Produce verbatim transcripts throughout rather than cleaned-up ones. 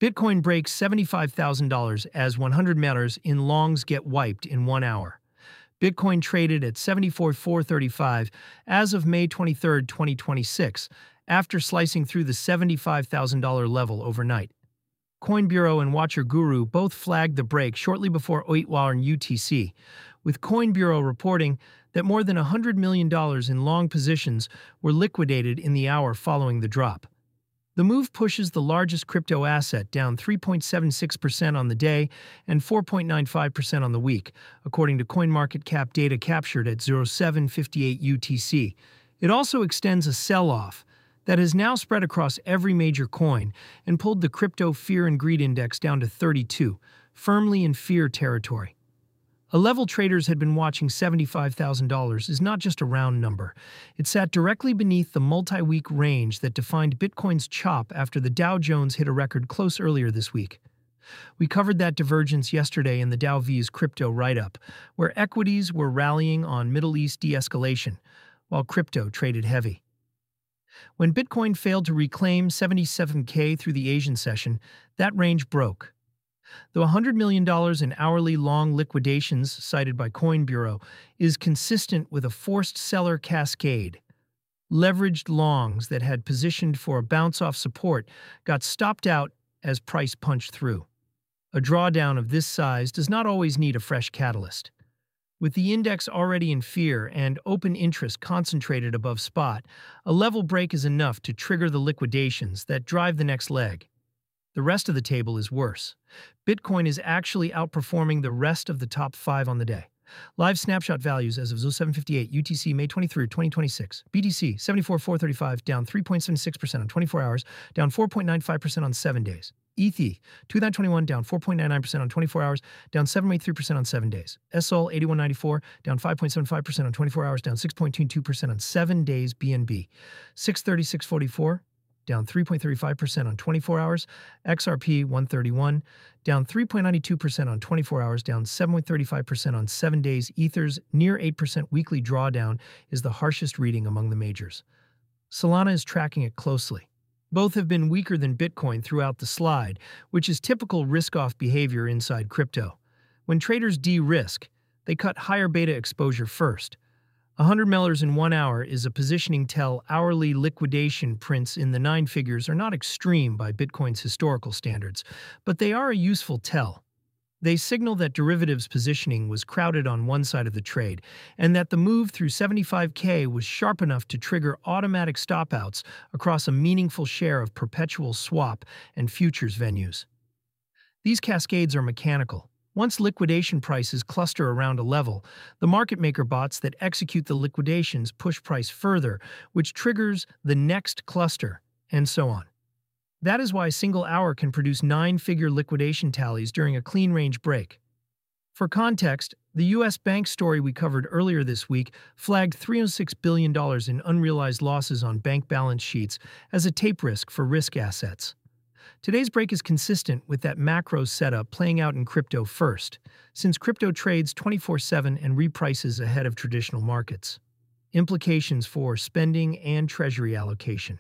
Bitcoin breaks seventy-five thousand dollars as one hundred meters in longs get wiped in one hour. Bitcoin traded at seventy-four thousand four hundred thirty-five as of May twenty-third, twenty twenty-six, after slicing through the seventy-five thousand dollar level overnight. Coin Bureau and Watcher Guru both flagged the break shortly before eight hour in U T C, with Coin Bureau reporting that more than one hundred million dollars in long positions were liquidated in the hour following the drop. The move pushes the largest crypto asset down three point seven six percent on the day and four point nine five percent on the week, according to CoinMarketCap data captured at oh seven fifty-eight U T C. It also extends a sell-off that has now spread across every major coin and pulled the crypto fear and greed index down to thirty-two, firmly in fear territory. A level traders had been watching seventy-five thousand dollars is not just a round number. It sat directly beneath the multi-week range that defined Bitcoin's chop after the Dow Jones hit a record close earlier this week. We covered that divergence yesterday in the Dow V's crypto write-up, where equities were rallying on Middle East de-escalation, while crypto traded heavy. When Bitcoin failed to reclaim seventy-seven K through the Asian session, that range broke. The one hundred million dollars in hourly long liquidations cited by Coin Bureau is consistent with a forced seller cascade. Leveraged longs that had positioned for a bounce-off support got stopped out as price punched through. A drawdown of this size does not always need a fresh catalyst. With the index already in fear and open interest concentrated above spot, a level break is enough to trigger the liquidations that drive the next leg. The rest of the table is worse. Bitcoin is actually outperforming the rest of the top five on the day. Live snapshot values as of oh seven fifty-eight U T C May twenty-third, twenty twenty-six. B T C seventy-four thousand four hundred thirty-five, down three point seven six percent on twenty-four hours, down four point nine five percent on seven days. E T H two thousand twenty-one, down four point nine nine percent on twenty-four hours, down seven point eight three percent on seven days. S O L eighty-one ninety-four, down five point seven five percent on twenty-four hours, down six point two two percent on seven days. B N B six thirty-six forty-four, down three point three five percent on twenty-four hours. X R P one thirty-one, down three point nine two percent on twenty-four hours, down seven point three five percent on seven days. Ether's near eight percent weekly drawdown is the harshest reading among the majors. Solana is tracking it closely. Both have been weaker than Bitcoin throughout the slide, which is typical risk-off behavior inside crypto. When traders de-risk, they cut higher beta exposure first. one hundred millers in one hour is a positioning tell. Hourly liquidation prints in the nine figures are not extreme by Bitcoin's historical standards, but they are a useful tell. They signal that derivatives positioning was crowded on one side of the trade, and that the move through seventy-five K was sharp enough to trigger automatic stop-outs across a meaningful share of perpetual swap and futures venues. These cascades are mechanical. Once liquidation prices cluster around a level, the market maker bots that execute the liquidations push price further, which triggers the next cluster, and so on. That is why a single hour can produce nine-figure liquidation tallies during a clean range break. For context, the U S bank story we covered earlier this week flagged three hundred six billion dollars in unrealized losses on bank balance sheets as a tape risk for risk assets. Today's break is consistent with that macro setup playing out in crypto first, since crypto trades twenty-four seven and reprices ahead of traditional markets. Implications for spending and treasury allocation.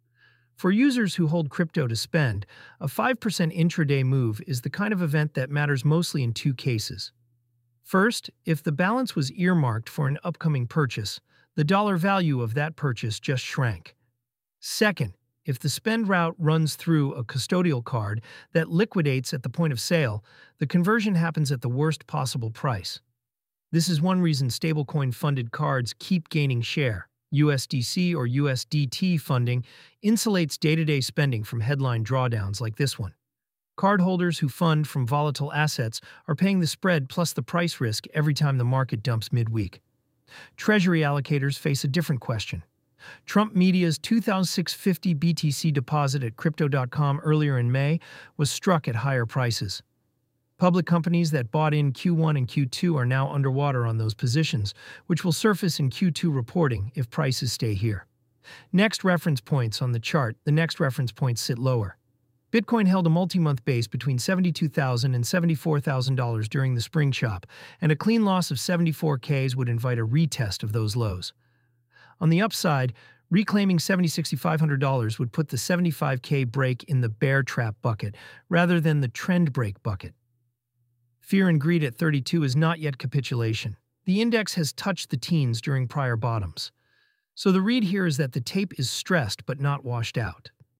For users who hold crypto to spend, a five percent intraday move is the kind of event that matters mostly in two cases. First, if the balance was earmarked for an upcoming purchase, the dollar value of that purchase just shrank. Second, if the spend route runs through a custodial card that liquidates at the point of sale, the conversion happens at the worst possible price. This is one reason stablecoin-funded cards keep gaining share. U S D C or U S D T funding insulates day-to-day spending from headline drawdowns like this one. Cardholders who fund from volatile assets are paying the spread plus the price risk every time the market dumps midweek. Treasury allocators face a different question. Trump Media's two thousand six hundred fifty B T C deposit at Crypto dot com earlier in May was struck at higher prices. Public companies that bought in Q one and Q two are now underwater on those positions, which will surface in Q two reporting if prices stay here. Next reference points on the chart, the next reference points sit lower. Bitcoin held a multi-month base between seventy-two thousand dollars and seventy-four thousand dollars during the spring chop, and a clean loss of seventy-four Ks would invite a retest of those lows. On the upside, Reclaiming seventy, sixty-five hundred dollars would put the seventy-five K break in the bear trap bucket rather than the trend break bucket. Fear and greed at thirty-two is not yet capitulation. The index has touched the teens during prior bottoms. So the read here is that the tape is stressed but not washed out.